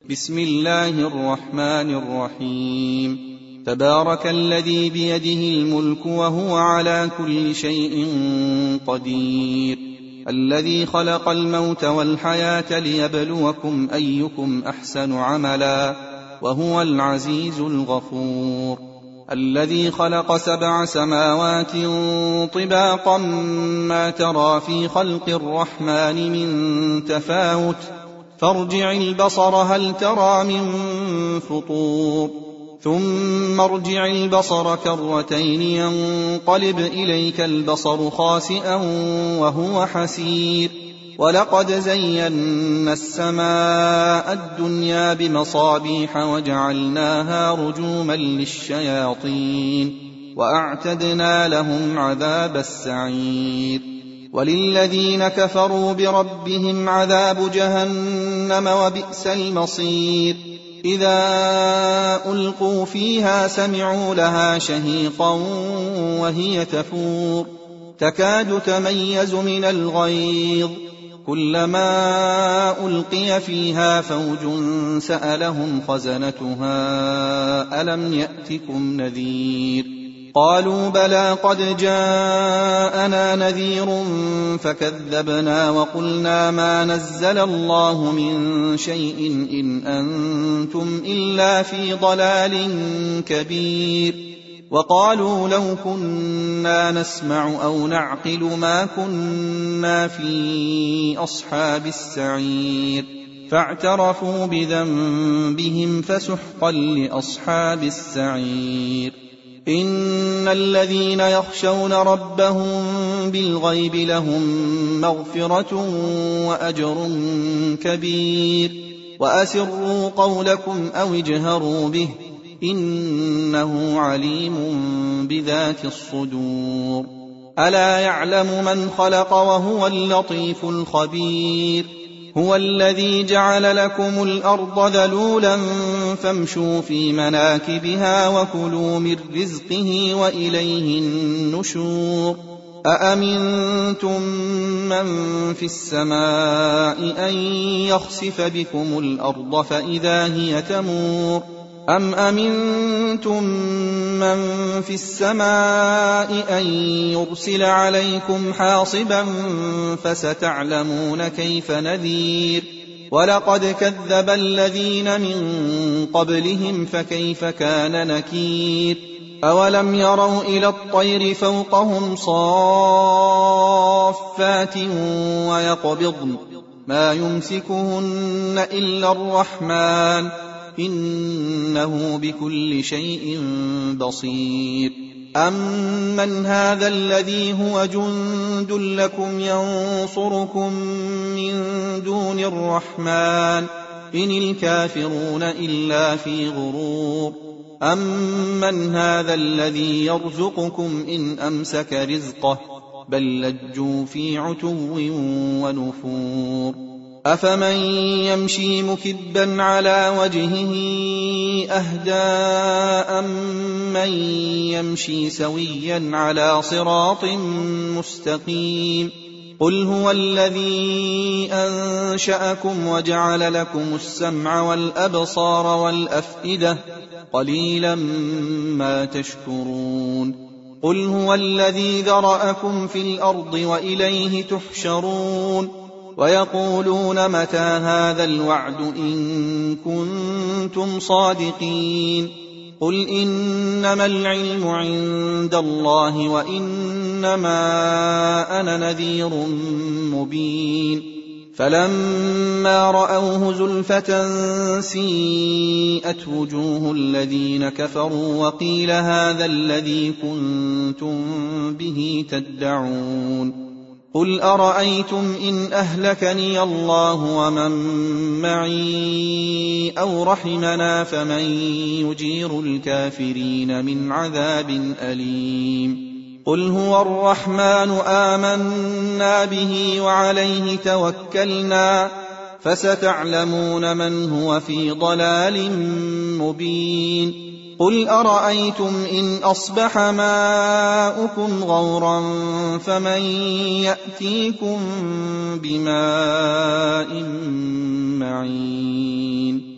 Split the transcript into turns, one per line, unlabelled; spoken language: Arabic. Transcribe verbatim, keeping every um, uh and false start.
بسم الله الرحمن الرحيم. تبارك الذي بيده الملك وهو على كل شيء قدير، الذي خلق الموت والحياة ليبلوكم أيكم أحسن عملا، وهو العزيز الغفور. الذي خلق سبع سماوات طباقا ما ترى في خلق الرحمن من تفاوت، فارجع البصر هل ترى من فطور، ثم ارجع البصر كرتين ينقلب إليك البصر خاسئا وهو حسير. ولقد زينا السماء الدنيا بمصابيح وجعلناها رجوما للشياطين وأعتدنا لهم عذاب السعير. وللذين كفروا بربهم عذاب جهنم وبئس المصير. إذا ألقوا فيها سمعوا لها شهيقا وهي تفور، تكاد تميز من الغيظ، كلما ألقي فيها فوج سألهم خزنتها ألم يأتكم نذير؟ قالوا بلى قد جاءنا نذير فكذبنا وقلنا ما نزل الله من شيء إن أنتم إلا في ضلال كبير. وقالوا لو كنا نسمع أو نعقل ما كنا في أصحاب السعير، فاعترفوا بذنبهم فسحقا لأصحاب السعير. إن الذين يخشون ربهم بالغيب لهم مغفرة وأجر كبير. وأسروا قولكم أو اجهروا به إنه عليم بذات الصدور. ألا يعلم من خلق وهو اللطيف الخبير. هو الذي جعل لكم الأرض ذلولا فامشوا في مناكبها وكلوا من رزقه وإليه النشور. أأمنتم من في السماء أن يخسف بكم الأرض فإذا هي تمور، أم أمنتم من في السماء أن يرسل عليكم حاصبا فستعلمون كيف نذير. ولقد كذب الذين من قبلهم فكيف كان نكير. أولم يروا إلى الطير فوقهم صافات ويقبضن ما يمسكهن إلا الرحمن إنه بكل شيء بصير. أمن هذا الذي هو جند لكم ينصركم من دون الرحمن إن الكافرون إلا في غرور. أمن هذا الذي يرزقكم إن أمسك رزقه بل لجوا في عتو ونفور. أفمن يمشي مكبا على وجهه أهدى أمن يمشي سويا على صراط مستقيم. قل هو الذي أنشأكم وجعل لكم السمع والأبصار والأفئدة قليلا ما تشكرون. قل هو الذي ذرأكم في الأرض وإليه تحشرون. ويقولون متى هذا الوعد إن كنتم صادقين. قل إنما العلم عند الله وإنما أنا نذير مبين. فلما رأوه زلفة سيئت وجوه الذين كفروا وقيل هذا الذي كنتم به تدعون. قل أرأيتم إن أهلكني الله ومن معي أو رحمنا فمن يجير الكافرين من عذاب أليم. قل هو الرحمن آمنا به وعليه توكلنا فستعلمون من هو في ضلال مبين. قل أرأيتم إن أصبح ماؤكم غورا فمن يأتيكم بماء معين.